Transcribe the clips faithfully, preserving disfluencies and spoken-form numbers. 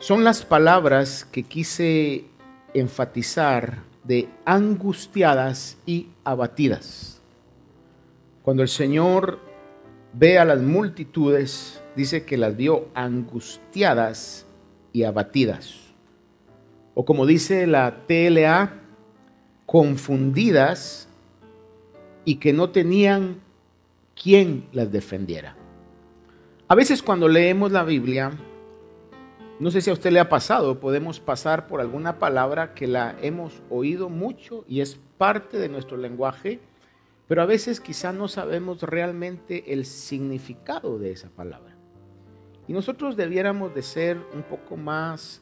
son las palabras que quise enfatizar de angustiadas y abatidas. Cuando el Señor ve a las multitudes, dice que las vio angustiadas y abatidas. O como dice la T L A, confundidas y que no tenían quien las defendiera. A veces cuando leemos la Biblia, no sé si a usted le ha pasado, podemos pasar por alguna palabra que la hemos oído mucho y es parte de nuestro lenguaje, pero a veces quizá no sabemos realmente el significado de esa palabra. Y nosotros debiéramos de ser un poco más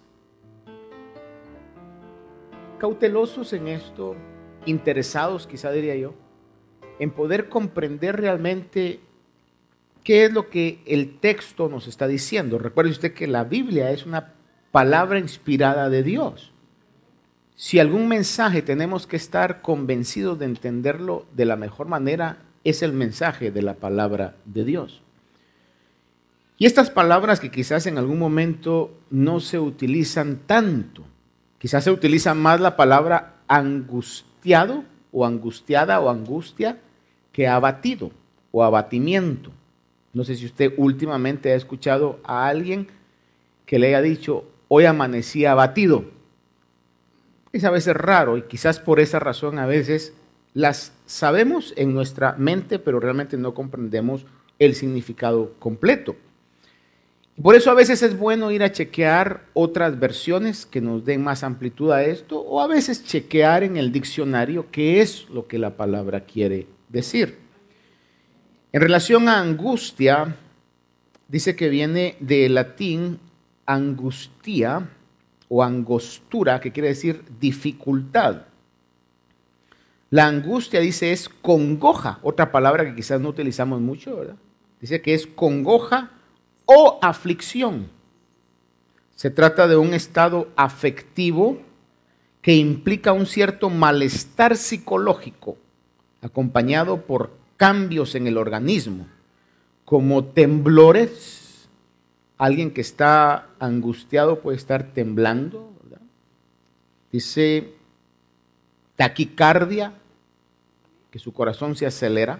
cautelosos en esto, interesados quizá diría yo, en poder comprender realmente qué es lo que el texto nos está diciendo. Recuerde usted que la Biblia es una palabra inspirada de Dios. Si algún mensaje tenemos que estar convencidos de entenderlo de la mejor manera, es el mensaje de la palabra de Dios. Y estas palabras que quizás en algún momento no se utilizan tanto, quizás se utiliza más la palabra angustiado o angustiada o angustia que abatido o abatimiento. No sé si usted últimamente ha escuchado a alguien que le haya dicho, hoy amanecí abatido. Es a veces raro y quizás por esa razón a veces las sabemos en nuestra mente, pero realmente no comprendemos el significado completo. Por eso a veces es bueno ir a chequear otras versiones que nos den más amplitud a esto, o a veces chequear en el diccionario qué es lo que la palabra quiere decir. En relación a angustia, dice que viene del latín angustia o angostura, que quiere decir dificultad. La angustia, dice, es congoja, otra palabra que quizás no utilizamos mucho, ¿verdad? Dice que es congoja o aflicción. Se trata de un estado afectivo que implica un cierto malestar psicológico, acompañado por cambios en el organismo, como temblores. Alguien que está angustiado puede estar temblando, ¿verdad? Dice taquicardia, que su corazón se acelera,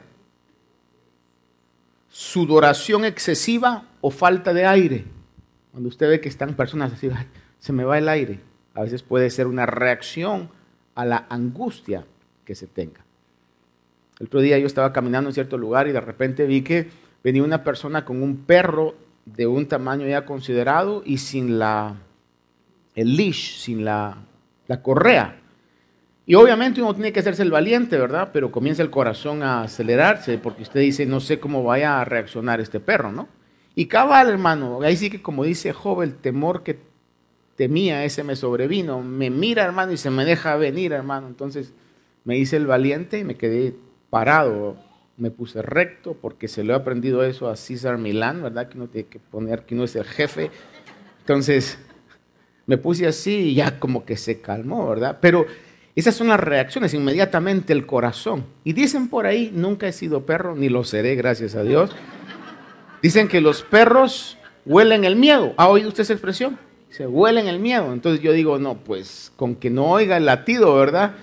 sudoración excesiva o falta de aire. Cuando usted ve que están personas así, ay, se me va el aire, a veces puede ser una reacción a la angustia que se tenga. El otro día yo estaba caminando en cierto lugar y de repente vi que venía una persona con un perro de un tamaño ya considerado y sin la, el leash, sin la, la correa. Y obviamente uno tiene que hacerse el valiente, ¿verdad? Pero comienza el corazón a acelerarse porque usted dice, no sé cómo vaya a reaccionar este perro, ¿no? Y cabal, hermano, ahí sí que como dice Job, el temor que temía, ese me sobrevino. Me mira, hermano, y se me deja venir, hermano. Entonces me hice el valiente y me quedé parado, me puse recto porque se lo he aprendido eso a César Milán, ¿verdad? Que uno tiene que poner que uno es el jefe. Entonces me puse así y ya como que se calmó, ¿verdad? Pero esas son las reacciones, inmediatamente el corazón. Y dicen por ahí, nunca he sido perro, ni lo seré, gracias a Dios. Dicen que los perros huelen el miedo. ¿Ha oído usted esa expresión? Se huelen el miedo. Entonces yo digo, no, pues con que no oiga el latido, ¿verdad?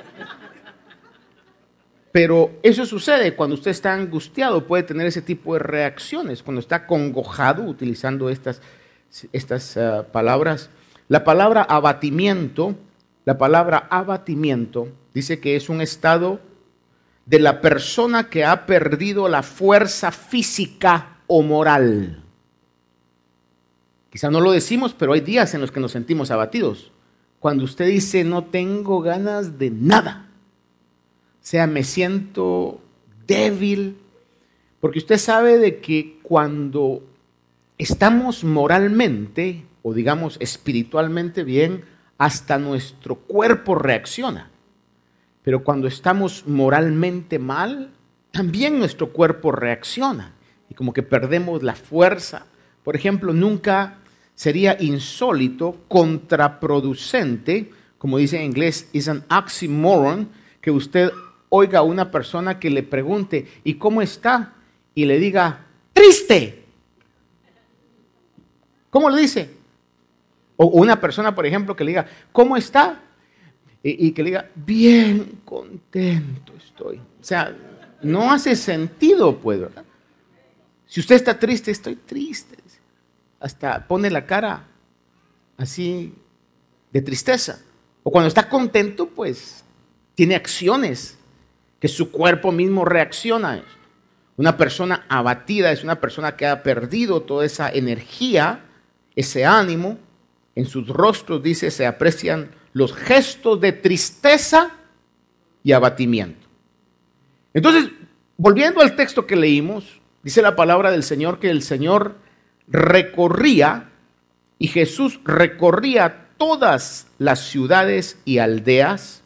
Pero eso sucede cuando usted está angustiado, puede tener ese tipo de reacciones, cuando está congojado, utilizando estas, estas uh, palabras. La palabra abatimiento, la palabra abatimiento dice que es un estado de la persona que ha perdido la fuerza física o moral. Quizá no lo decimos, pero hay días en los que nos sentimos abatidos. Cuando usted dice, no tengo ganas de nada. O sea, me siento débil, porque usted sabe de que cuando estamos moralmente, o digamos espiritualmente bien, hasta nuestro cuerpo reacciona. Pero cuando estamos moralmente mal, también nuestro cuerpo reacciona. Y como que perdemos la fuerza. Por ejemplo, nunca sería insólito, contraproducente, como dice en inglés, is an oxymoron, que usted oiga a una persona que le pregunte, ¿y cómo está? Y le diga, triste. ¿Cómo le dice? O una persona, por ejemplo, que le diga, ¿cómo está? Y, y que le diga, bien contento estoy. O sea, no hace sentido, pues, ¿verdad? Si usted está triste, estoy triste. Hasta pone la cara así de tristeza. O cuando está contento, pues, tiene acciones que su cuerpo mismo reacciona a esto. Una persona abatida es una persona que ha perdido toda esa energía, ese ánimo. En sus rostros, dice, se aprecian los gestos de tristeza y abatimiento. Entonces, volviendo al texto que leímos, dice la palabra del Señor que el Señor recorría y Jesús recorría todas las ciudades y aldeas.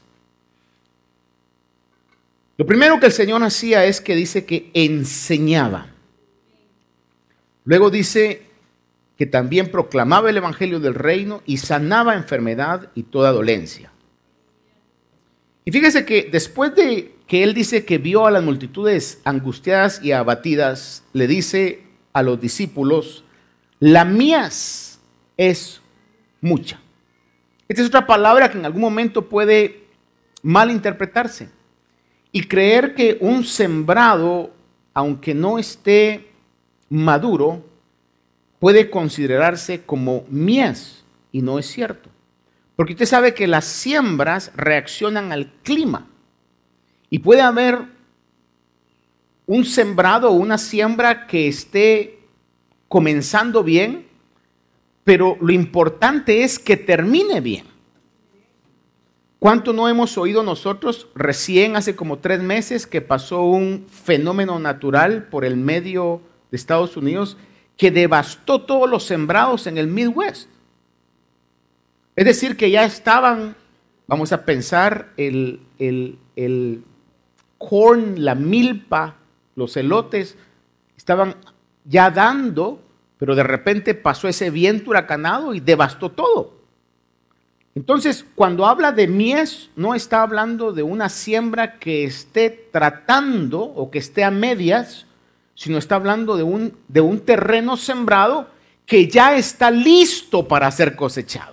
Lo primero que el Señor hacía es que dice que enseñaba. Luego dice que también proclamaba el evangelio del reino y sanaba enfermedad y toda dolencia. Y fíjese que después de que él dice que vio a las multitudes angustiadas y abatidas, le dice a los discípulos, la mies es mucha. Esta es otra palabra que en algún momento puede malinterpretarse y creer que un sembrado, aunque no esté maduro, puede considerarse como mies, y no es cierto. Porque usted sabe que las siembras reaccionan al clima. Y puede haber un sembrado o una siembra que esté comenzando bien, pero lo importante es que termine bien. ¿Cuánto no hemos oído nosotros recién hace como tres meses que pasó un fenómeno natural por el medio de Estados Unidos que devastó todos los sembrados en el Midwest? Es decir, que ya estaban, vamos a pensar, el, el, el corn, la milpa, los elotes, estaban ya dando, pero de repente pasó ese viento huracanado y devastó todo. Entonces, cuando habla de mies, no está hablando de una siembra que esté tratando o que esté a medias, sino está hablando de un, de un terreno sembrado que ya está listo para ser cosechado.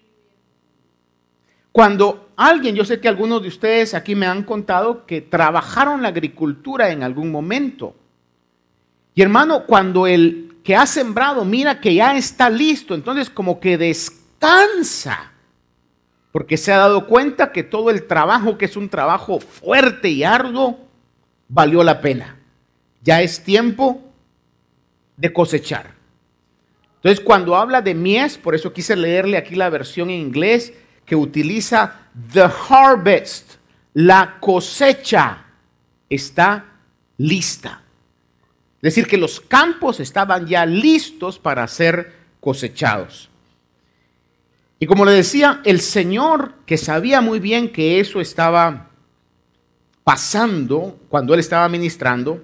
Cuando alguien, yo sé que algunos de ustedes aquí me han contado que trabajaron la agricultura en algún momento. Y hermano, cuando el que ha sembrado mira que ya está listo, entonces como que descansa, porque se ha dado cuenta que todo el trabajo, que es un trabajo fuerte y arduo, valió la pena. Ya es tiempo de cosechar. Entonces, cuando habla de mies, por eso quise leerle aquí la versión en inglés, que utiliza the harvest, la cosecha está lista. Es decir, que los campos estaban ya listos para ser cosechados. Y como le decía, el Señor, que sabía muy bien que eso estaba pasando cuando Él estaba ministrando,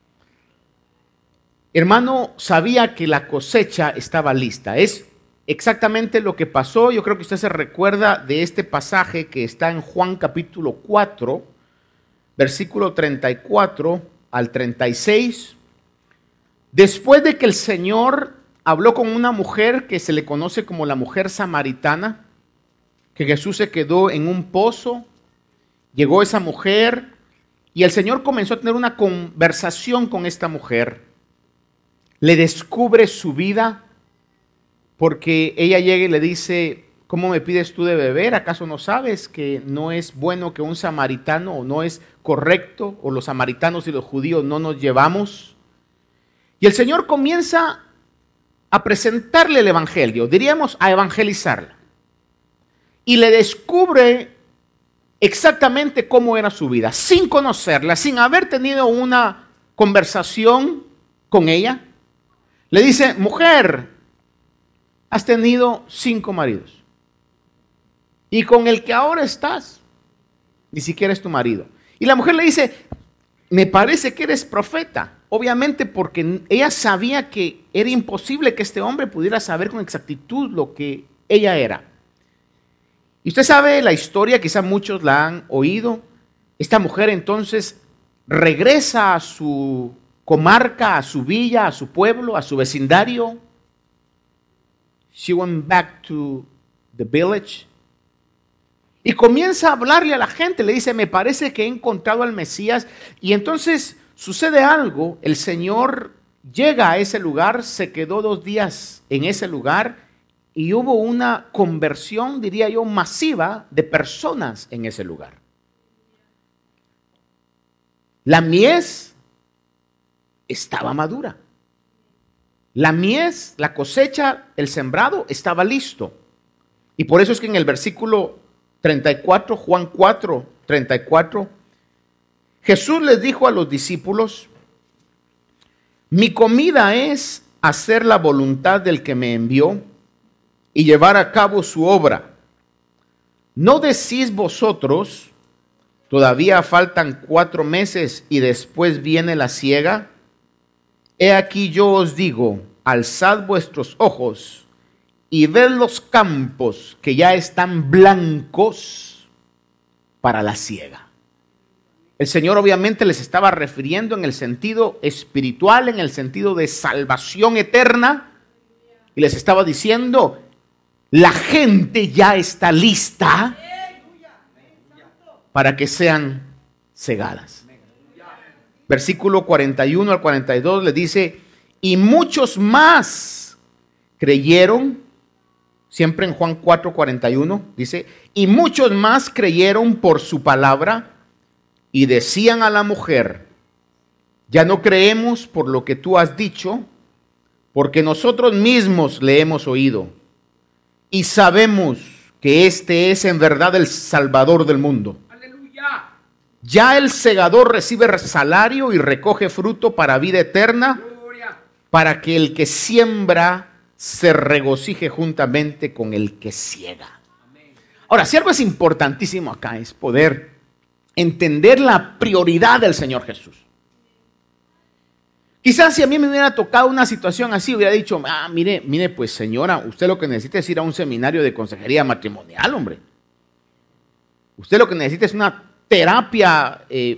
hermano, sabía que la cosecha estaba lista. Es exactamente lo que pasó. Yo creo que usted se recuerda de este pasaje que está en Juan capítulo cuatro, versículo treinta y cuatro al treinta y seis. Después de que el Señor habló con una mujer que se le conoce como la mujer samaritana, que Jesús se quedó en un pozo, llegó esa mujer y el Señor comenzó a tener una conversación con esta mujer. Le descubre su vida porque ella llega y le dice, ¿cómo me pides tú de beber? ¿Acaso no sabes que no es bueno que un samaritano, o no es correcto, o los samaritanos y los judíos no nos llevamos? Y el Señor comienza a presentarle el evangelio, diríamos a evangelizarla. Y le descubre exactamente cómo era su vida, sin conocerla, sin haber tenido una conversación con ella. Le dice, mujer, has tenido cinco maridos. Y con el que ahora estás, ni siquiera es tu marido. Y la mujer le dice, me parece que eres profeta. Obviamente porque ella sabía que era imposible que este hombre pudiera saber con exactitud lo que ella era. Y usted sabe la historia, quizá muchos la han oído. Esta mujer entonces regresa a su comarca, a su villa, a su pueblo, a su vecindario. she went back to the village. Y comienza a hablarle a la gente, le dice, me parece que he encontrado al Mesías. Y entonces sucede algo, el Señor llega a ese lugar, se quedó dos días en ese lugar y hubo una conversión, diría yo, masiva de personas en ese lugar. La mies estaba madura. La mies, la cosecha, el sembrado estaba listo. Y por eso es que en el versículo treinta y cuatro, Juan cuatro, treinta y cuatro, Jesús les dijo a los discípulos, mi comida es hacer la voluntad del que me envió y llevar a cabo su obra. ¿No decís vosotros, todavía faltan cuatro meses y después viene la siega? He aquí yo os digo, alzad vuestros ojos y ved los campos que ya están blancos para la siega. El Señor obviamente les estaba refiriendo en el sentido espiritual, en el sentido de salvación eterna, y les estaba diciendo, la gente ya está lista para que sean cegadas. Versículo cuarenta y uno al cuarenta y dos le dice, y muchos más creyeron, siempre en Juan cuatro, cuarenta y uno, dice, y muchos más creyeron por su palabra y decían a la mujer, ya no creemos por lo que tú has dicho, porque nosotros mismos le hemos oído y sabemos que este es en verdad el Salvador del mundo. ¡Aleluya! Ya el segador recibe salario y recoge fruto para vida eterna, ¡gloria!, para que el que siembra se regocije juntamente con el que ciega. Ahora, si algo es importantísimo acá es poder entender la prioridad del Señor Jesús. Quizás si a mí me hubiera tocado una situación así, hubiera dicho, ah, mire, mire, pues señora, usted lo que necesita es ir a un seminario de consejería matrimonial, hombre. Usted lo que necesita es una terapia, eh,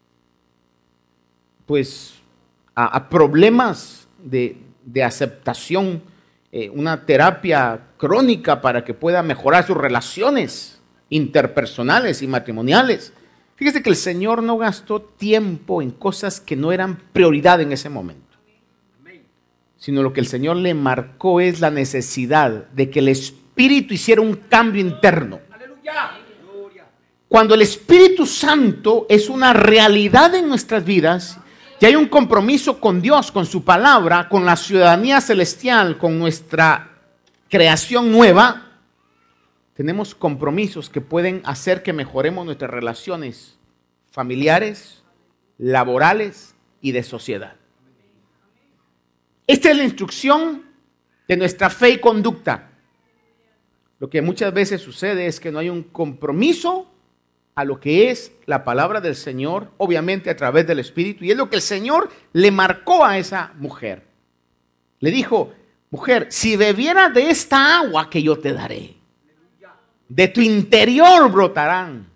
pues, a, a problemas de, de aceptación, eh, una terapia crónica para que pueda mejorar sus relaciones interpersonales y matrimoniales. Fíjese que el Señor no gastó tiempo en cosas que no eran prioridad en ese momento, sino lo que el Señor le marcó es la necesidad de que el Espíritu hiciera un cambio interno. Cuando el Espíritu Santo es una realidad en nuestras vidas y hay un compromiso con Dios, con su palabra, con la ciudadanía celestial, con nuestra creación nueva, tenemos compromisos que pueden hacer que mejoremos nuestras relaciones familiares, laborales y de sociedad. Esta es la instrucción de nuestra fe y conducta. Lo que muchas veces sucede es que no hay un compromiso a lo que es la palabra del Señor, obviamente a través del Espíritu, y es lo que el Señor le marcó a esa mujer. Le dijo, mujer, si bebieras de esta agua que yo te daré, de tu interior brotarán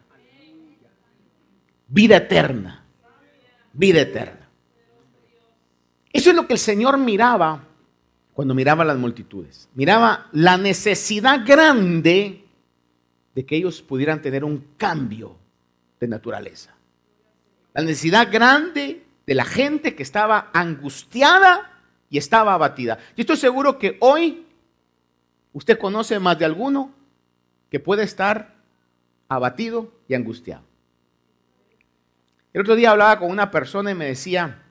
vida eterna, vida eterna. Eso es lo que el Señor miraba cuando miraba a las multitudes. Miraba la necesidad grande de que ellos pudieran tener un cambio de naturaleza. La necesidad grande de la gente que estaba angustiada y estaba abatida. Yo estoy seguro que hoy usted conoce más de alguno que puede estar abatido y angustiado. El otro día hablaba con una persona y me decía,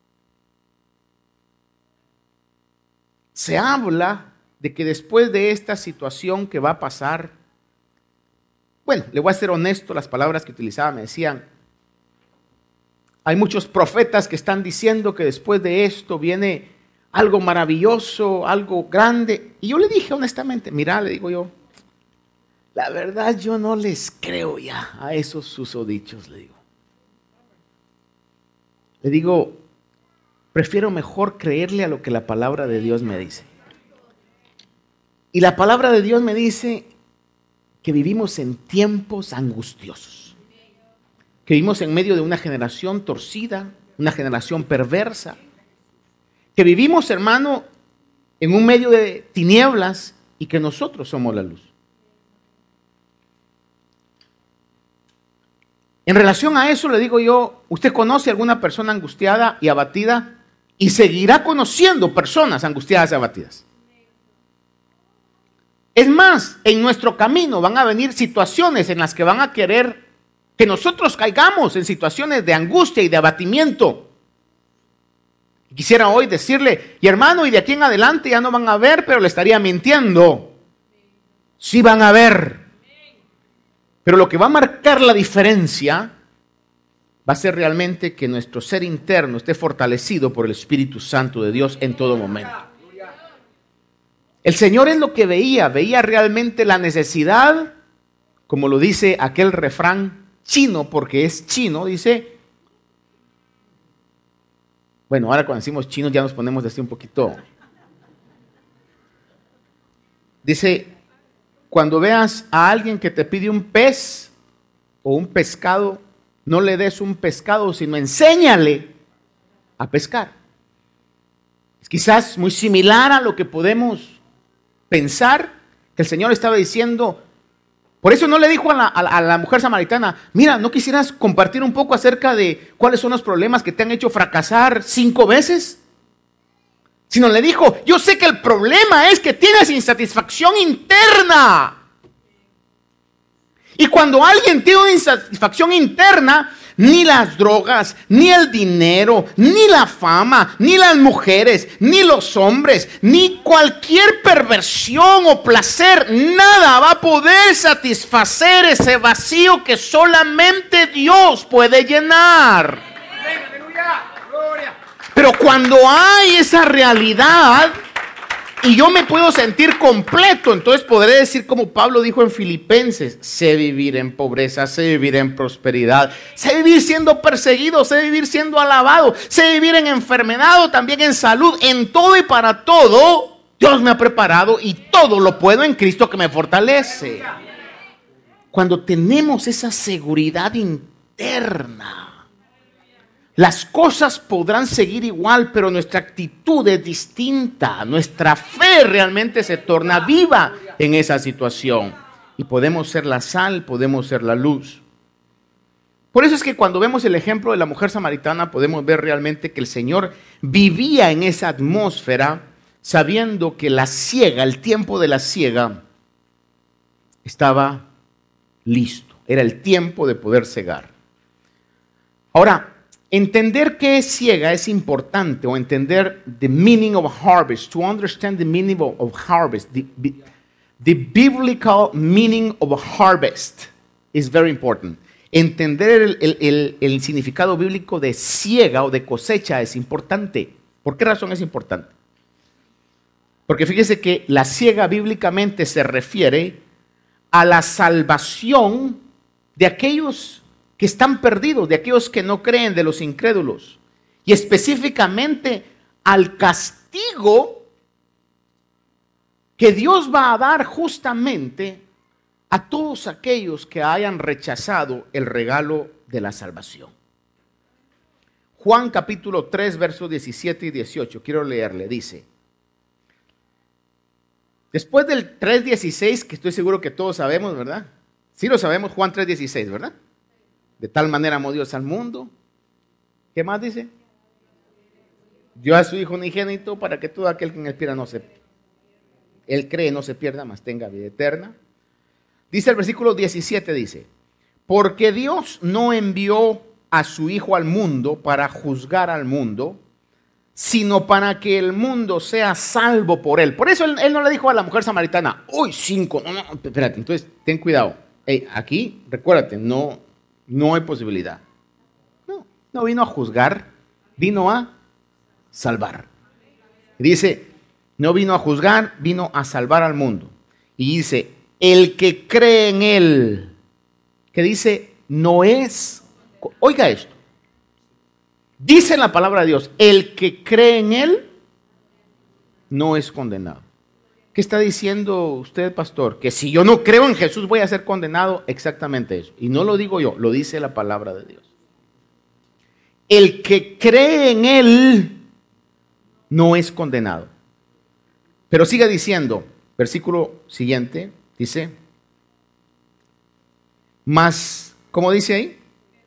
se habla de que después de esta situación que va a pasar, bueno, le voy a ser honesto, las palabras que utilizaba me decían, hay muchos profetas que están diciendo que después de esto viene algo maravilloso, algo grande. Y yo le dije honestamente, mira, le digo yo, la verdad yo no les creo ya a esos susodichos, le digo. Le digo, prefiero mejor creerle a lo que la palabra de Dios me dice. Y la palabra de Dios me dice que vivimos en tiempos angustiosos. Que vivimos en medio de una generación torcida, una generación perversa. Que vivimos, hermano, en un medio de tinieblas y que nosotros somos la luz. En relación a eso le digo yo, ¿usted conoce a alguna persona angustiada y abatida? Y seguirá conociendo personas angustiadas y abatidas. Es más, en nuestro camino van a venir situaciones en las que van a querer que nosotros caigamos en situaciones de angustia y de abatimiento. Quisiera hoy decirle, y hermano, y de aquí en adelante ya no van a ver, pero le estaría mintiendo. Sí van a ver. Pero lo que va a marcar la diferencia va a ser realmente que nuestro ser interno esté fortalecido por el Espíritu Santo de Dios en todo momento. El Señor es lo que veía, veía realmente la necesidad, como lo dice aquel refrán chino, porque es chino, dice, bueno, ahora cuando decimos chinos ya nos ponemos así un poquito, dice, cuando veas a alguien que te pide un pez o un pescado, no le des un pescado, sino enséñale a pescar. Es quizás muy similar a lo que podemos pensar que el Señor estaba diciendo. Por eso no le dijo a la, a la mujer samaritana, mira, ¿no quisieras compartir un poco acerca de cuáles son los problemas que te han hecho fracasar cinco veces? Sino le dijo, yo sé que el problema es que tienes insatisfacción interna. Y cuando alguien tiene una insatisfacción interna, ni las drogas, ni el dinero, ni la fama, ni las mujeres, ni los hombres, ni cualquier perversión o placer, nada va a poder satisfacer ese vacío que solamente Dios puede llenar. Pero cuando hay esa realidad y yo me puedo sentir completo, entonces podré decir como Pablo dijo en Filipenses, sé vivir en pobreza, sé vivir en prosperidad, sé vivir siendo perseguido, sé vivir siendo alabado, sé vivir en enfermedad o también en salud, en todo y para todo, Dios me ha preparado y todo lo puedo en Cristo que me fortalece. Cuando tenemos esa seguridad interna, las cosas podrán seguir igual, pero nuestra actitud es distinta. Nuestra fe realmente se torna viva en esa situación. Y podemos ser la sal, podemos ser la luz. Por eso es que cuando vemos el ejemplo de la mujer samaritana, podemos ver realmente que el Señor vivía en esa atmósfera, sabiendo que la siega, el tiempo de la siega, estaba listo. Era el tiempo de poder cegar. Ahora, entender qué es siega es importante, o entender the meaning of harvest, to understand the meaning of harvest, the, the biblical meaning of harvest is very important. Entender el, el, el, el significado bíblico de siega o de cosecha es importante. ¿Por qué razón es importante? Porque fíjese que la siega bíblicamente se refiere a la salvación de aquellos que están perdidos, de aquellos que no creen, de los incrédulos, y específicamente al castigo que Dios va a dar justamente a todos aquellos que hayan rechazado el regalo de la salvación. Juan capítulo tres, versos diecisiete y dieciocho, quiero leerle, dice, después del tres dieciséis, que estoy seguro que todos sabemos, ¿verdad? Sí lo sabemos, Juan tres dieciséis, ¿verdad? De tal manera amó Dios al mundo. ¿Qué más dice? Dio a su Hijo unigénito para que todo aquel que en él pierda no se, él cree no se pierda, mas tenga vida eterna. Dice el versículo diecisiete, dice, porque Dios no envió a su Hijo al mundo para juzgar al mundo, sino para que el mundo sea salvo por él. Por eso él, él no le dijo a la mujer samaritana, uy, cinco, no, no, espérate, entonces ten cuidado. Hey, aquí, recuérdate, no... No hay posibilidad. No, no vino a juzgar, vino a salvar. Dice, no vino a juzgar, vino a salvar al mundo. Y dice, el que cree en él, que dice, no es, oiga esto, dice la palabra de Dios, el que cree en él, no es condenado. ¿Qué está diciendo usted, pastor? Que si yo no creo en Jesús voy a ser condenado. Exactamente eso. Y no lo digo yo, lo dice la palabra de Dios. El que cree en él no es condenado. Pero sigue diciendo, versículo siguiente, dice, mas, ¿cómo dice ahí?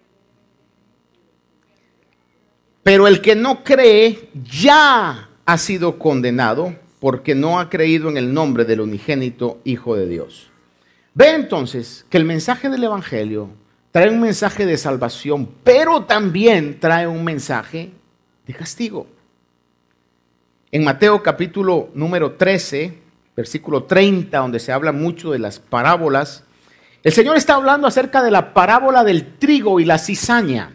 Pero el que no cree ya ha sido condenado porque no ha creído en el nombre del unigénito Hijo de Dios. Ve entonces que el mensaje del Evangelio trae un mensaje de salvación, pero también trae un mensaje de castigo. En Mateo capítulo número trece, versículo treinta, donde se habla mucho de las parábolas, el Señor está hablando acerca de la parábola del trigo y la cizaña.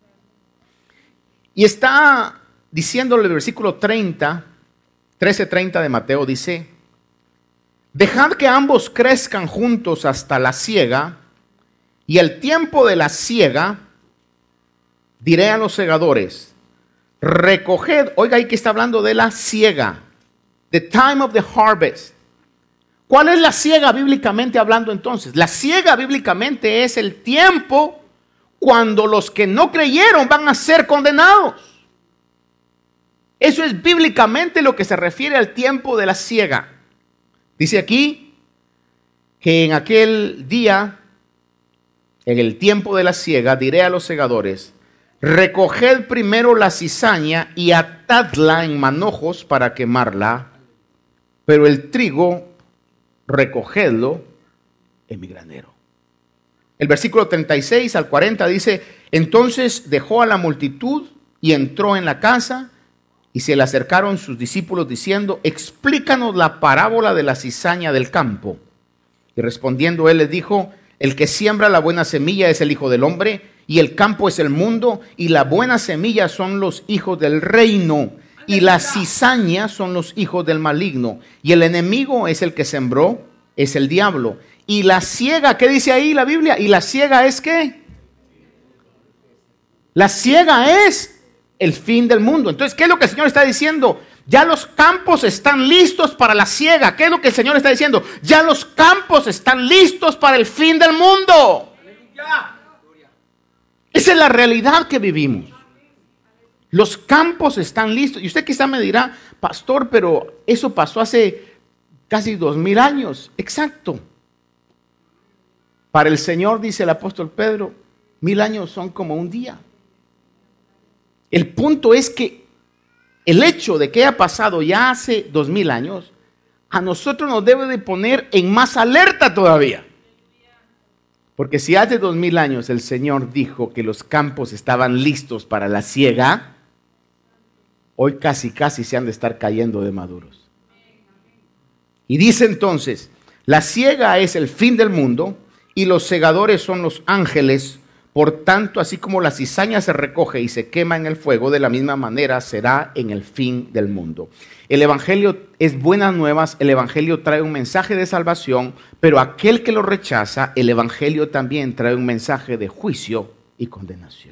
Y está diciéndole el versículo treinta, trece treinta de Mateo, dice, dejad que ambos crezcan juntos hasta la siega, y el tiempo de la siega, diré a los segadores, recoged, oiga ahí que está hablando de la siega, the time of the harvest. ¿Cuál es la siega bíblicamente hablando entonces? La siega bíblicamente es el tiempo cuando los que no creyeron van a ser condenados. Eso es bíblicamente lo que se refiere al tiempo de la siega. Dice aquí que en aquel día, en el tiempo de la siega, diré a los segadores, recoged primero la cizaña y atadla en manojos para quemarla, pero el trigo recogedlo en mi granero. El versículo treinta y seis al cuarenta dice, entonces dejó a la multitud y entró en la casa, y se le acercaron sus discípulos diciendo, explícanos la parábola de la cizaña del campo. Y respondiendo él les dijo, el que siembra la buena semilla es el Hijo del Hombre, y el campo es el mundo, y la buena semilla son los hijos del reino, y la cizaña son los hijos del maligno, y el enemigo es el que sembró, es el diablo. Y la siega, ¿qué dice ahí la Biblia? ¿Y la siega es qué? La siega es el fin del mundo. Entonces, ¿qué es lo que el Señor está diciendo? Ya los campos están listos para la siega. ¿Qué es lo que el Señor está diciendo? Ya los campos están listos para el fin del mundo. Esa es la realidad que vivimos. Los campos están listos. Y usted quizá me dirá, pastor, pero eso pasó hace casi dos mil años. Exacto. Para el Señor, dice el apóstol Pedro, mil años son como un día. El punto es que el hecho de que haya pasado ya hace dos mil años, a nosotros nos debe de poner en más alerta todavía. Porque si hace dos mil años el Señor dijo que los campos estaban listos para la siega, hoy casi casi se han de estar cayendo de maduros. Y dice entonces, la siega es el fin del mundo y los segadores son los ángeles. Por tanto, así como la cizaña se recoge y se quema en el fuego, de la misma manera será en el fin del mundo. El Evangelio es buenas nuevas, el Evangelio trae un mensaje de salvación, pero aquel que lo rechaza, el Evangelio también trae un mensaje de juicio y condenación.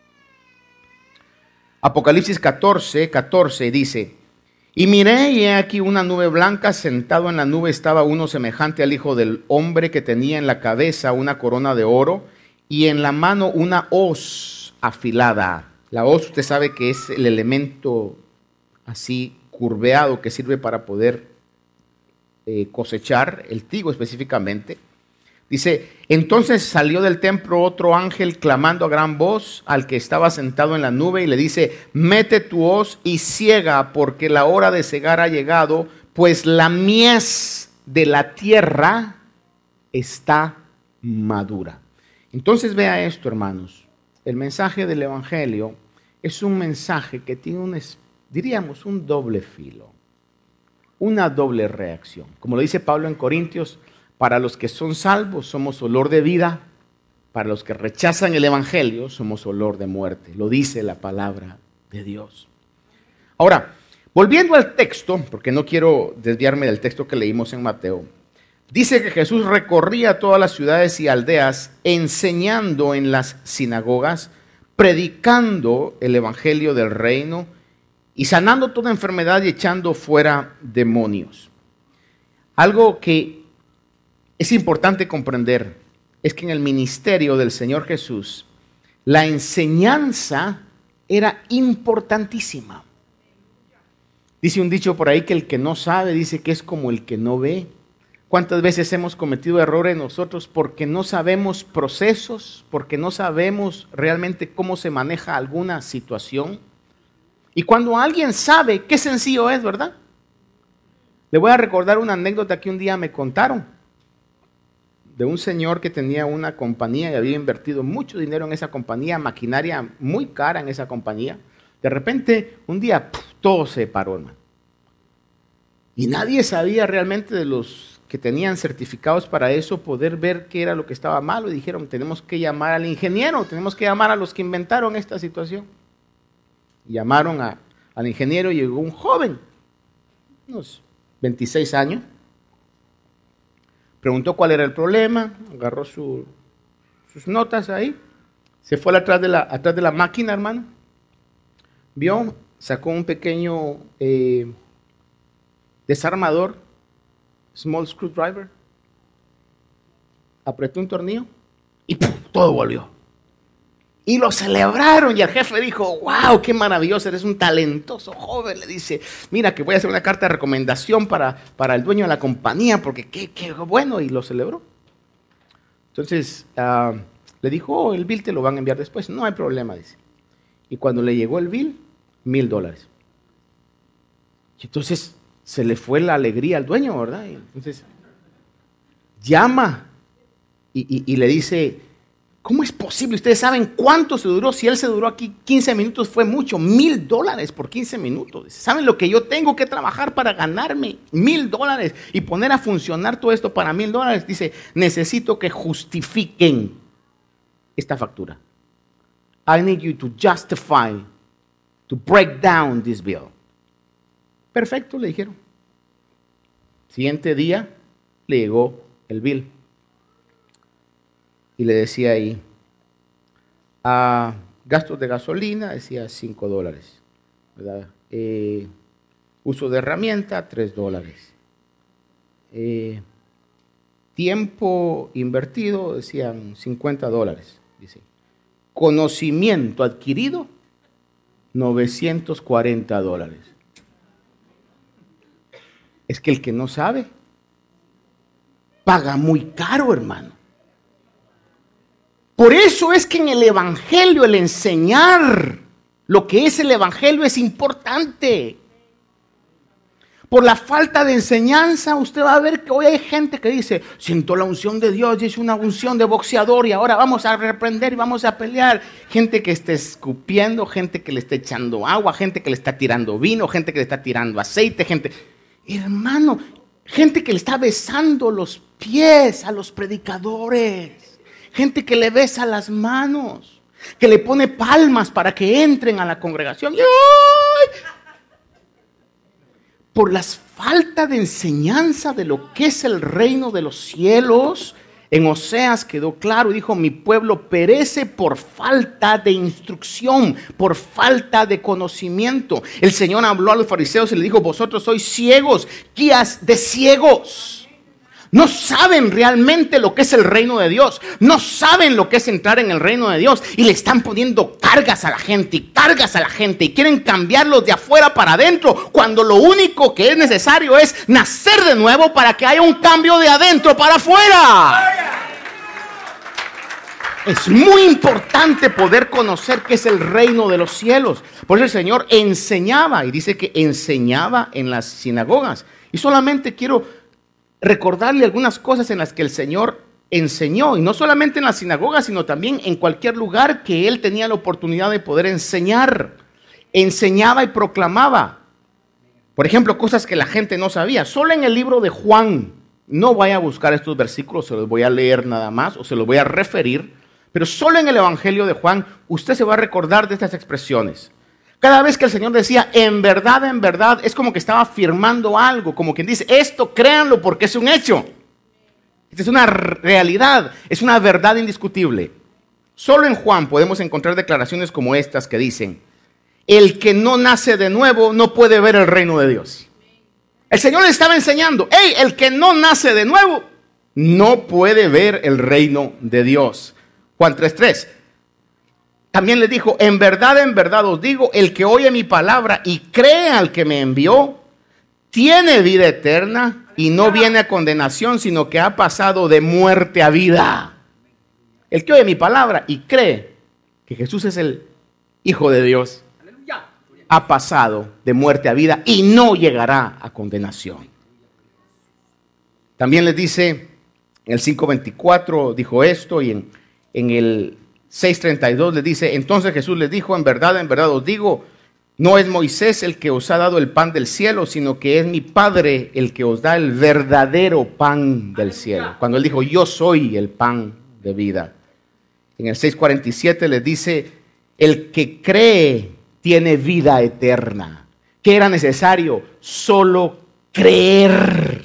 Apocalipsis catorce, catorce dice, y miré y he aquí una nube blanca, sentado en la nube estaba uno semejante al Hijo del Hombre, que tenía en la cabeza una corona de oro, y en la mano una hoz afilada. La hoz, usted sabe que es el elemento así curveado que sirve para poder eh, cosechar el trigo específicamente. Dice, entonces salió del templo otro ángel clamando a gran voz al que estaba sentado en la nube y le dice, mete tu hoz y siega, porque la hora de segar ha llegado, pues la mies de la tierra está madura. Entonces vea esto, hermanos, el mensaje del Evangelio es un mensaje que tiene un, diríamos, un doble filo, una doble reacción. Como lo dice Pablo en Corintios, para los que son salvos somos olor de vida, para los que rechazan el Evangelio somos olor de muerte. Lo dice la palabra de Dios. Ahora, volviendo al texto, porque no quiero desviarme del texto que leímos en Mateo, dice que Jesús recorría todas las ciudades y aldeas, enseñando en las sinagogas, predicando el evangelio del reino y sanando toda enfermedad y echando fuera demonios. Algo que es importante comprender es que en el ministerio del Señor Jesús, la enseñanza era importantísima. Dice un dicho por ahí que el que no sabe dice que es como el que no ve. ¿Cuántas veces hemos cometido errores nosotros porque no sabemos procesos, porque no sabemos realmente cómo se maneja alguna situación? Y cuando alguien sabe, qué sencillo es, ¿verdad? Le voy a recordar una anécdota que un día me contaron de un señor que tenía una compañía y había invertido mucho dinero en esa compañía, maquinaria muy cara en esa compañía. De repente, un día, ¡puf!, todo se paró, hermano. Y nadie sabía realmente de los que tenían certificados para eso, poder ver qué era lo que estaba malo, y dijeron, tenemos que llamar al ingeniero, tenemos que llamar a los que inventaron esta situación. Y llamaron a, al ingeniero y llegó un joven, unos veintiséis años, preguntó cuál era el problema, agarró su, sus notas ahí, se fue atrás de la, atrás de la máquina, hermano, vio, sacó un pequeño eh, desarmador, small screwdriver, apretó un tornillo y ¡pum!, todo volvió. Y lo celebraron y el jefe dijo, wow, qué maravilloso, eres un talentoso joven. Le dice, mira que voy a hacer una carta de recomendación para, para el dueño de la compañía porque qué, qué bueno, y lo celebró. Entonces uh, le dijo, oh, el bill te lo van a enviar después. No hay problema, dice. Y cuando le llegó el bill, mil dólares. Y entonces se le fue la alegría al dueño, ¿verdad? Y entonces llama y, y, y le dice, ¿cómo es posible? Ustedes saben cuánto se duró. Si él se duró aquí quince minutos, fue mucho. Mil dólares por quince minutos. ¿Saben lo que yo tengo que trabajar para ganarme mil dólares y poner a funcionar todo esto para mil dólares? Dice, necesito que justifiquen esta factura. I need you to justify, to break down this bill. Perfecto, le dijeron. Siguiente día le llegó el bill. Y le decía ahí, a gastos de gasolina, decía cinco dólares. ¿Verdad? Eh, uso de herramienta, tres dólares. Eh, tiempo invertido, decían cincuenta dólares. Dice, conocimiento adquirido, novecientos cuarenta dólares. Es que el que no sabe, paga muy caro, hermano. Por eso es que en el Evangelio, el enseñar lo que es el Evangelio es importante. Por la falta de enseñanza, usted va a ver que hoy hay gente que dice, siento la unción de Dios, y es una unción de boxeador, y ahora vamos a reprender y vamos a pelear. Gente que está escupiendo, gente que le está echando agua, gente que le está tirando vino, gente que le está tirando aceite, gente... Hermano, gente que le está besando los pies a los predicadores, gente que le besa las manos, que le pone palmas para que entren a la congregación. ¡Ay! Por la falta de enseñanza de lo que es el reino de los cielos, en Oseas quedó claro y dijo, mi pueblo perece por falta de instrucción, por falta de conocimiento. El Señor habló a los fariseos y le dijo, vosotros sois ciegos, guías de ciegos. No saben realmente lo que es el reino de Dios. No saben lo que es entrar en el reino de Dios. Y le están poniendo cargas a la gente y cargas a la gente. Y quieren cambiarlos de afuera para adentro. Cuando lo único que es necesario es nacer de nuevo para que haya un cambio de adentro para afuera. Es muy importante poder conocer qué es el reino de los cielos. Por eso el Señor enseñaba. Y dice que enseñaba en las sinagogas. Y solamente quiero recordarle algunas cosas en las que el Señor enseñó, y no solamente en la sinagoga, sino también en cualquier lugar que Él tenía la oportunidad de poder enseñar. Enseñaba y proclamaba, por ejemplo, cosas que la gente no sabía. Solo en el libro de Juan, no vaya a buscar estos versículos, se los voy a leer nada más, o se los voy a referir, pero solo en el Evangelio de Juan, usted se va a recordar de estas expresiones. Cada vez que el Señor decía, en verdad, en verdad, es como que estaba afirmando algo, como quien dice, esto créanlo porque es un hecho. Esta es una realidad, es una verdad indiscutible. Solo en Juan podemos encontrar declaraciones como estas que dicen, el que no nace de nuevo no puede ver el reino de Dios. El Señor le estaba enseñando, hey, el que no nace de nuevo no puede ver el reino de Dios. Juan tres tres. también les dijo, en verdad, en verdad os digo, el que oye mi palabra y cree al que me envió, tiene vida eterna y no viene a condenación, sino que ha pasado de muerte a vida. El que oye mi palabra y cree que Jesús es el Hijo de Dios, ha pasado de muerte a vida y no llegará a condenación. También les dice, en el cinco veinticuatro dijo esto, y en, en el seis treinta y dos les dice, entonces Jesús les dijo, en verdad, en verdad os digo, no es Moisés el que os ha dado el pan del cielo, sino que es mi Padre el que os da el verdadero pan del cielo. Cuando él dijo, yo soy el pan de vida. En el seis cuarenta y siete les dice, el que cree tiene vida eterna. ¿Qué era necesario? Solo creer.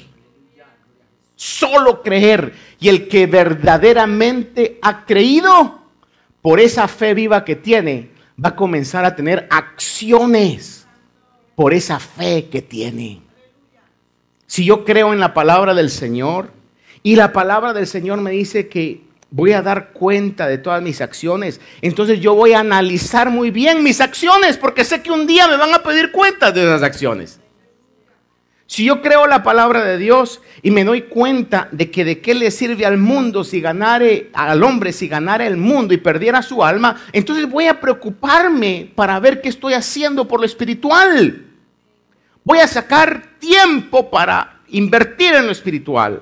Solo creer. Y el que verdaderamente ha creído, por esa fe viva que tiene, va a comenzar a tener acciones por esa fe que tiene. Si yo creo en la palabra del Señor y la palabra del Señor me dice que voy a dar cuenta de todas mis acciones, entonces yo voy a analizar muy bien mis acciones porque sé que un día me van a pedir cuentas de esas acciones. Si yo creo la palabra de Dios y me doy cuenta de que de qué le sirve al mundo si ganare, al hombre si ganara el mundo y perdiera su alma, entonces voy a preocuparme para ver qué estoy haciendo por lo espiritual. Voy a sacar tiempo para invertir en lo espiritual.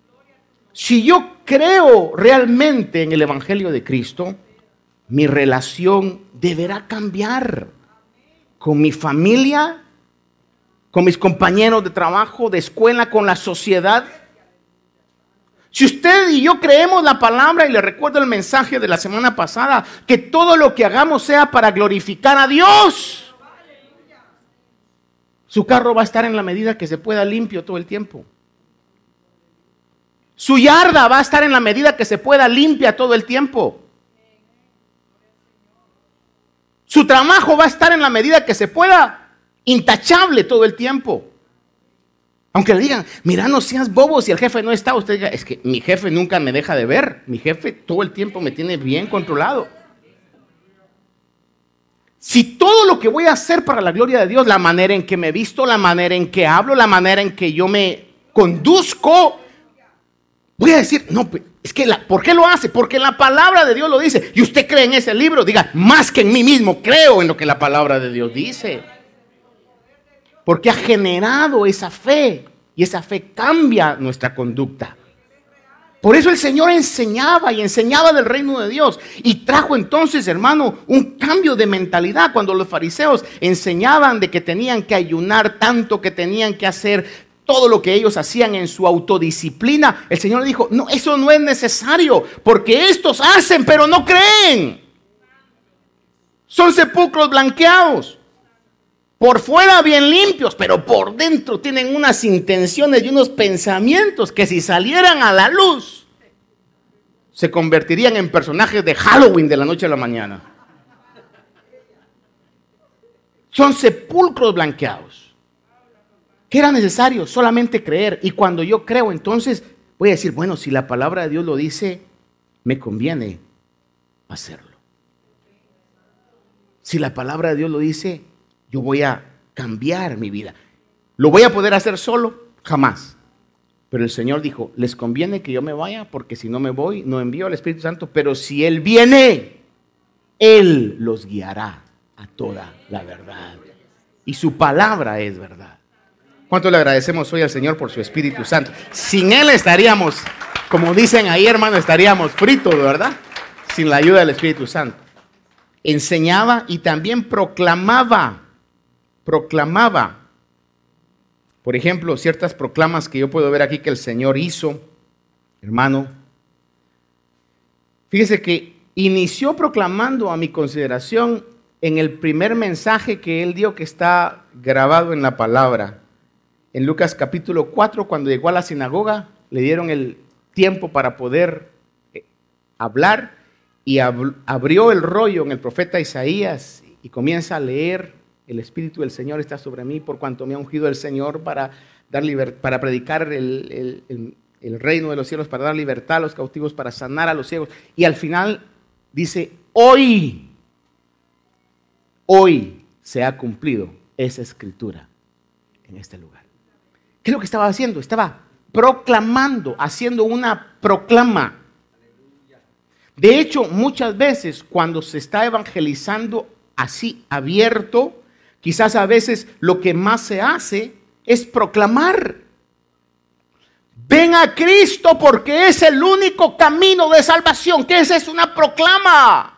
Si yo creo realmente en el Evangelio de Cristo, mi relación deberá cambiar con mi familia, con mis compañeros de trabajo, de escuela, con la sociedad. Si usted y yo creemos la palabra, y le recuerdo el mensaje de la semana pasada, que todo lo que hagamos sea para glorificar a Dios, su carro va a estar en la medida que se pueda limpio todo el tiempo. Su yarda va a estar en la medida que se pueda limpia todo el tiempo. Su trabajo va a estar en la medida que se pueda intachable todo el tiempo. Aunque le digan, mira, no seas bobo, si el jefe no está, usted diga, es que mi jefe nunca me deja de ver. Mi jefe todo el tiempo me tiene bien controlado. Si todo lo que voy a hacer para la gloria de Dios, la manera en que me visto, la manera en que hablo, la manera en que yo me conduzco, voy a decir, no, es que, la, ¿por qué lo hace? Porque la palabra de Dios lo dice. Y usted cree en ese libro, diga, más que en mí mismo, creo en lo que la palabra de Dios dice. Porque ha generado esa fe, y esa fe cambia nuestra conducta. Por eso el Señor enseñaba y enseñaba del reino de Dios, y trajo entonces, hermano, un cambio de mentalidad. Cuando los fariseos enseñaban de que tenían que ayunar tanto, que tenían que hacer todo lo que ellos hacían en su autodisciplina, el Señor dijo, no, eso no es necesario, porque estos hacen pero no creen. Son sepulcros blanqueados, por fuera bien limpios, pero por dentro tienen unas intenciones y unos pensamientos que si salieran a la luz se convertirían en personajes de Halloween de la noche a la mañana. Son sepulcros blanqueados. ¿Qué era necesario? Solamente creer. Y cuando yo creo, entonces voy a decir, bueno, si la palabra de Dios lo dice, me conviene hacerlo. Si la palabra de Dios lo dice, yo voy a cambiar mi vida. ¿Lo voy a poder hacer solo? Jamás. Pero el Señor dijo, les conviene que yo me vaya, porque si no me voy, no envío al Espíritu Santo. Pero si Él viene, Él los guiará a toda la verdad. Y su palabra es verdad. ¿Cuánto le agradecemos hoy al Señor por su Espíritu Santo? Sin Él estaríamos, como dicen ahí, hermano, estaríamos fritos, ¿verdad? Sin la ayuda del Espíritu Santo. Enseñaba y también proclamaba. Proclamaba, por ejemplo, ciertas proclamas que yo puedo ver aquí que el Señor hizo, hermano. Fíjese que inició proclamando, a mi consideración, en el primer mensaje que Él dio, que está grabado en la palabra. En Lucas capítulo cuatro, cuando llegó a la sinagoga, le dieron el tiempo para poder hablar y ab- abrió el rollo en el profeta Isaías y comienza a leer. El Espíritu del Señor está sobre mí, por cuanto me ha ungido el Señor para, dar liber- para predicar el, el, el, el reino de los cielos, para dar libertad a los cautivos, para sanar a los ciegos. Y al final dice, hoy hoy se ha cumplido esa escritura en este lugar. ¿Qué es lo que estaba haciendo? Estaba proclamando, haciendo una proclama. De hecho, muchas veces cuando se está evangelizando así abierto, quizás a veces lo que más se hace es proclamar. Ven a Cristo porque es el único camino de salvación. ¿Qué es eso? Una proclama.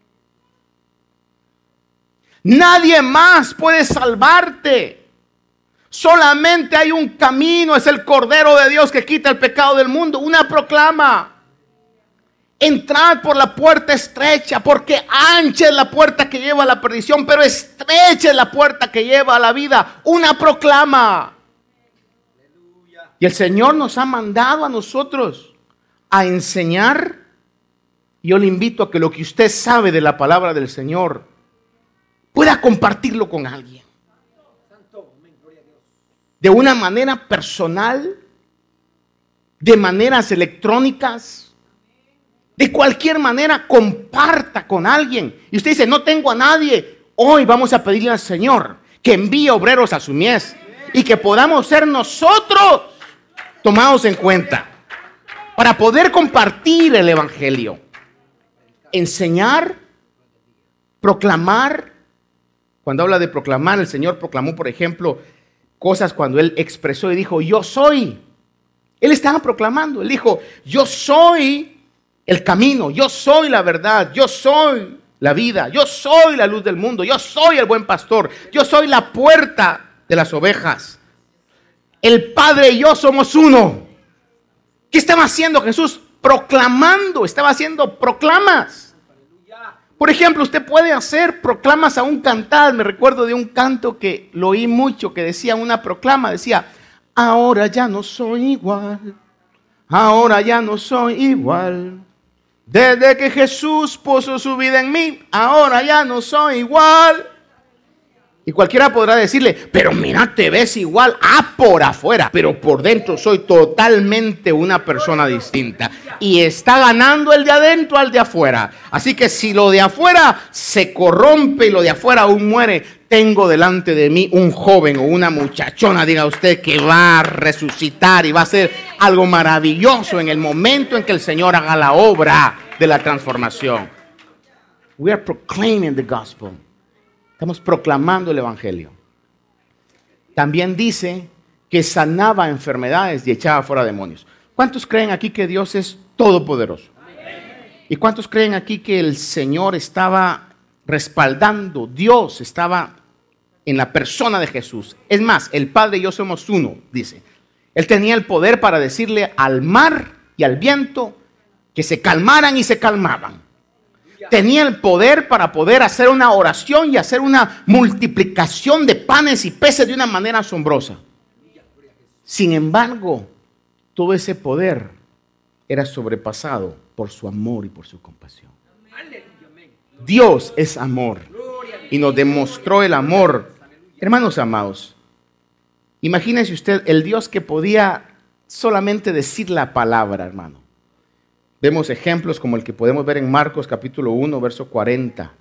Nadie más puede salvarte. Solamente hay un camino, es el Cordero de Dios que quita el pecado del mundo. Una proclama. Entrad por la puerta estrecha, porque ancha es la puerta que lleva a la perdición, pero estrecha es la puerta que lleva a la vida. Una proclama. Y el Señor nos ha mandado a nosotros a enseñar. Yo le invito a que lo que usted sabe de la palabra del Señor pueda compartirlo con alguien. De una manera personal, de maneras electrónicas, de cualquier manera, comparta con alguien. Y usted dice, no tengo a nadie. Hoy vamos a pedirle al Señor que envíe obreros a su mies y que podamos ser nosotros tomados en cuenta para poder compartir el evangelio, enseñar, proclamar. Cuando habla de proclamar, el Señor proclamó, por ejemplo, cosas cuando Él expresó y dijo, yo soy. Él estaba proclamando, Él dijo, yo soy el camino, yo soy la verdad, yo soy la vida, yo soy la luz del mundo, yo soy el buen pastor, yo soy la puerta de las ovejas. El Padre y yo somos uno. ¿Qué estaba haciendo Jesús? Proclamando, estaba haciendo proclamas. Por ejemplo, usted puede hacer proclamas a un cantar. Me recuerdo de un canto que lo oí mucho, que decía una proclama, decía, ahora ya no soy igual, ahora ya no soy igual. Desde que Jesús puso su vida en mí, ahora ya no soy igual. Y cualquiera podrá decirle, pero mira, te ves igual, ah, por afuera, pero por dentro soy totalmente una persona distinta. Y está ganando el de adentro al de afuera. Así que si lo de afuera se corrompe y lo de afuera aún muere, tengo delante de mí un joven o una muchachona, diga usted, que va a resucitar y va a hacer algo maravilloso en el momento en que el Señor haga la obra de la transformación. We are proclaiming the gospel. Estamos proclamando el evangelio. También dice que sanaba enfermedades y echaba fuera demonios. ¿Cuántos creen aquí que Dios es todopoderoso? ¿Y cuántos creen aquí que el Señor estaba respaldando? Dios estaba en la persona de Jesús. Es más, el Padre y yo somos uno, dice. Él tenía el poder para decirle al mar y al viento que se calmaran y se calmaban. Tenía el poder para poder hacer una oración y hacer una multiplicación de panes y peces de una manera asombrosa. Sin embargo, todo ese poder era sobrepasado por su amor y por su compasión. Dios es amor y nos demostró el amor. Hermanos amados, imagínense usted el Dios que podía solamente decir la palabra, hermano. Vemos ejemplos como el que podemos ver en Marcos capítulo uno, verso cuarenta.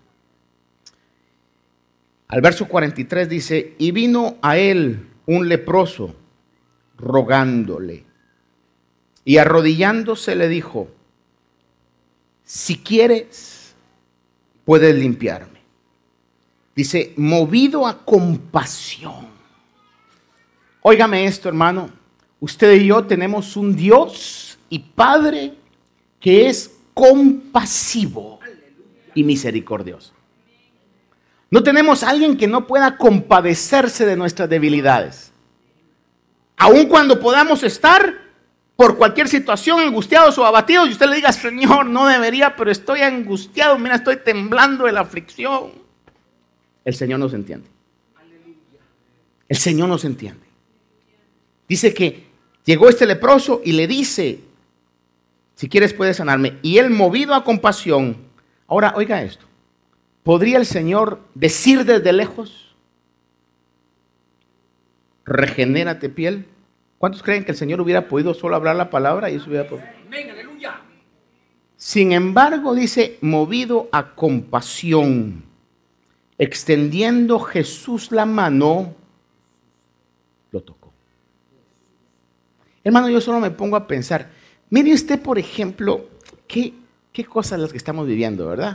Al verso cuarenta y tres dice, y vino a él un leproso rogándole. Y arrodillándose le dijo, si quieres, puedes limpiarme. Dice, movido a compasión. Óigame esto, hermano. Usted y yo tenemos un Dios y Padre que es compasivo y misericordioso. No tenemos a alguien que no pueda compadecerse de nuestras debilidades. Aun cuando podamos estar por cualquier situación angustiados o abatidos y usted le diga, Señor, no debería, pero estoy angustiado, mira, estoy temblando de la aflicción. El Señor nos entiende. El Señor nos entiende. Dice que llegó este leproso y le dice, si quieres puedes sanarme. Y él, movido a compasión, ahora oiga esto, ¿podría el Señor decir desde lejos, regenérate piel? ¿Cuántos creen que el Señor hubiera podido solo hablar la palabra y eso hubiera podido? Amén, aleluya. Sin embargo, dice, movido a compasión, extendiendo Jesús la mano, lo tocó. Hermano, yo solo me pongo a pensar, mire usted, por ejemplo, qué, qué cosas las que estamos viviendo, ¿verdad?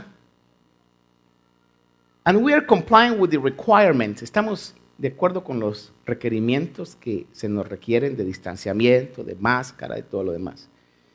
And we are complying with the requirements. Estamos de acuerdo con los requerimientos que se nos requieren de distanciamiento, de máscara, de todo lo demás.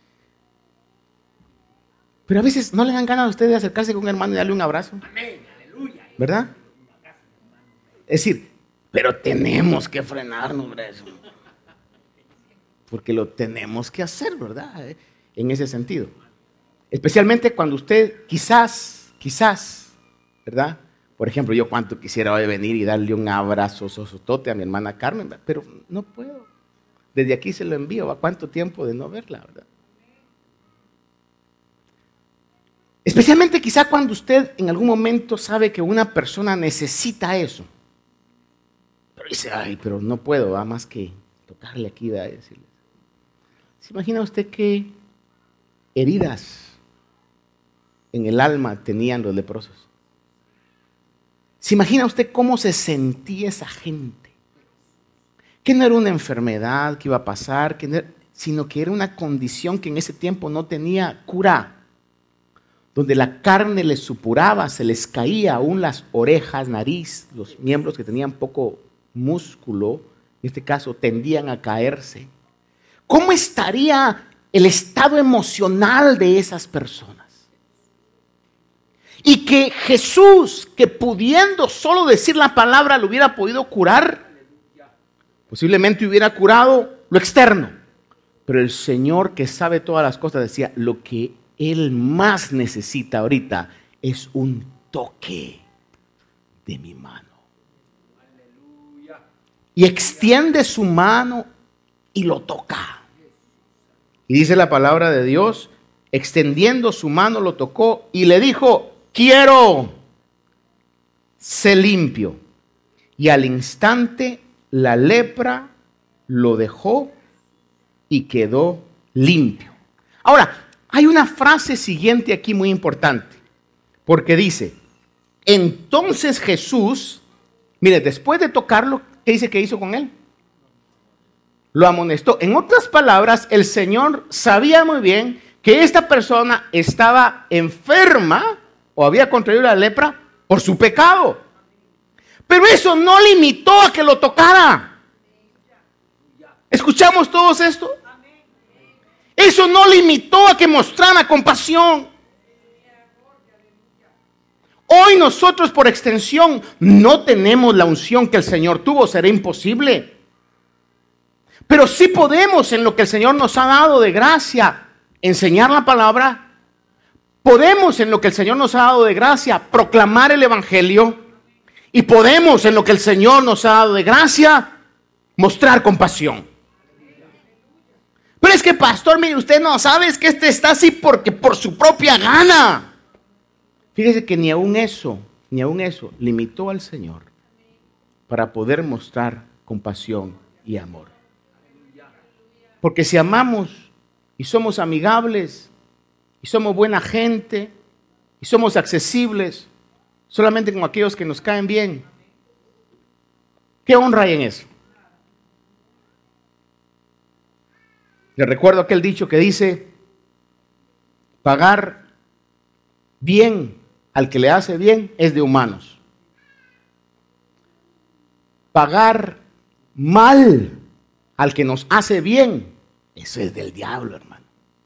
Pero a veces no le dan ganas a ustedes de acercarse con un hermano y darle un abrazo. Amén, aleluya. ¿Verdad? Es decir, pero tenemos que frenarnos, ¿verdad? Porque lo tenemos que hacer, ¿verdad? En ese sentido. Especialmente cuando usted quizás, quizás, ¿verdad? Por ejemplo, yo cuánto quisiera hoy venir y darle un abrazo sosotote a mi hermana Carmen, ¿verdad? Pero no puedo. Desde aquí se lo envío. ¿A cuánto tiempo de no verla, verdad? Especialmente quizá cuando usted en algún momento sabe que una persona necesita eso. Pero dice, ay, pero no puedo, va más que tocarle aquí, ¿verdad? Y decirle. ¿Se imagina usted qué heridas en el alma tenían los leprosos? ¿Se imagina usted cómo se sentía esa gente? Que no era una enfermedad que iba a pasar, que no era, sino que era una condición que en ese tiempo no tenía cura, donde la carne les supuraba, se les caía aún las orejas, nariz, los miembros que tenían poco músculo, en este caso tendían a caerse. ¿Cómo estaría el estado emocional de esas personas? Y que Jesús, que pudiendo solo decir la palabra, lo hubiera podido curar, posiblemente hubiera curado lo externo. Pero el Señor, que sabe todas las cosas, decía, lo que Él más necesita ahorita es un toque de mi mano. Y extiende su mano y lo toca. Y dice la palabra de Dios, extendiendo su mano lo tocó y le dijo, quiero, sé limpio. Y al instante la lepra lo dejó y quedó limpio. Ahora, hay una frase siguiente aquí muy importante, porque dice, entonces Jesús, mire, después de tocarlo, ¿qué dice que hizo con él? Lo amonestó. En otras palabras, el Señor sabía muy bien que esta persona estaba enferma o había contraído la lepra por su pecado. Pero eso no limitó a que lo tocara. ¿Escuchamos todos esto? Eso no limitó a que mostrara compasión. Hoy nosotros por extensión no tenemos la unción que el Señor tuvo, será imposible. Pero sí podemos, en lo que el Señor nos ha dado de gracia, enseñar la palabra. Podemos, en lo que el Señor nos ha dado de gracia, proclamar el Evangelio. Y podemos, en lo que el Señor nos ha dado de gracia, mostrar compasión. Pero es que, pastor, mire, usted no sabe, es que este está así porque por su propia gana. Fíjese que ni aún eso, ni aún eso limitó al Señor para poder mostrar compasión y amor. Porque si amamos y somos amigables y somos buena gente y somos accesibles solamente con aquellos que nos caen bien, ¿qué honra hay en eso? Le recuerdo aquel dicho que dice, pagar bien al que le hace bien es de humanos. Pagar mal al que nos hace bien, eso es del diablo, hermano.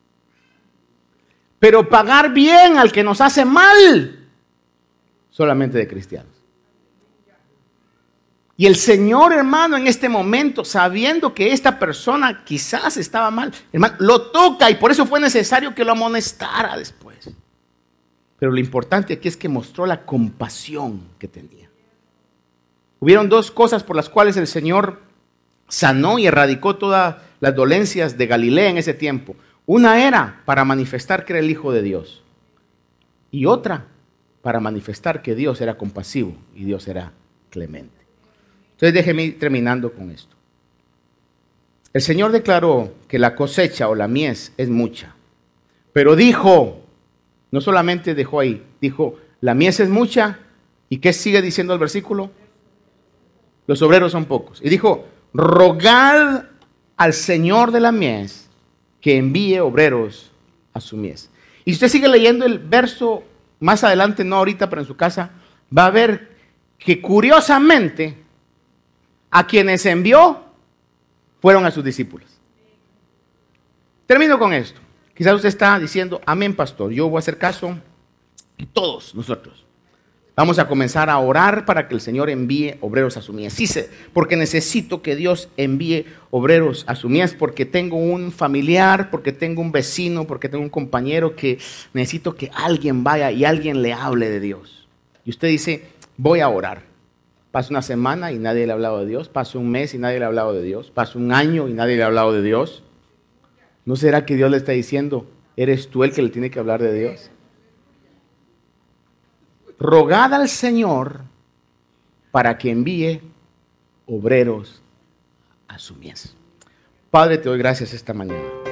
Pero pagar bien al que nos hace mal, solamente de cristianos. Y el Señor, hermano, en este momento, sabiendo que esta persona quizás estaba mal, hermano, lo toca y por eso fue necesario que lo amonestara después. Pero lo importante aquí es que mostró la compasión que tenía. Hubieron dos cosas por las cuales el Señor sanó y erradicó todas las dolencias de Galilea en ese tiempo. Una era para manifestar que era el Hijo de Dios. Y otra para manifestar que Dios era compasivo y Dios era clemente. Entonces déjeme ir terminando con esto. El Señor declaró que la cosecha o la mies es mucha. Pero dijo, no solamente dejó ahí, dijo, la mies es mucha, ¿Y qué sigue diciendo el versículo? Los obreros son pocos. Y dijo, rogad al Señor de la mies que envíe obreros a su mies. Y si usted sigue leyendo el verso más adelante, no ahorita, pero en su casa, va a ver que curiosamente a quienes envió fueron a sus discípulos. Termino con esto. Quizás usted está diciendo, amén, pastor, yo voy a hacer caso. Y todos nosotros vamos a comenzar a orar para que el Señor envíe obreros a su mies. Sí sé, porque necesito que Dios envíe obreros a su mies, porque tengo un familiar, porque tengo un vecino, porque tengo un compañero que necesito que alguien vaya y alguien le hable de Dios. Y usted dice, voy a orar. Pasa una semana y nadie le ha hablado de Dios. Pasa un mes y nadie le ha hablado de Dios. Pasa un año y nadie le ha hablado de Dios. ¿No será que Dios le está diciendo, eres tú el que le tiene que hablar de Dios? Rogad al Señor para que envíe obreros a su mies. Padre, te doy gracias esta mañana.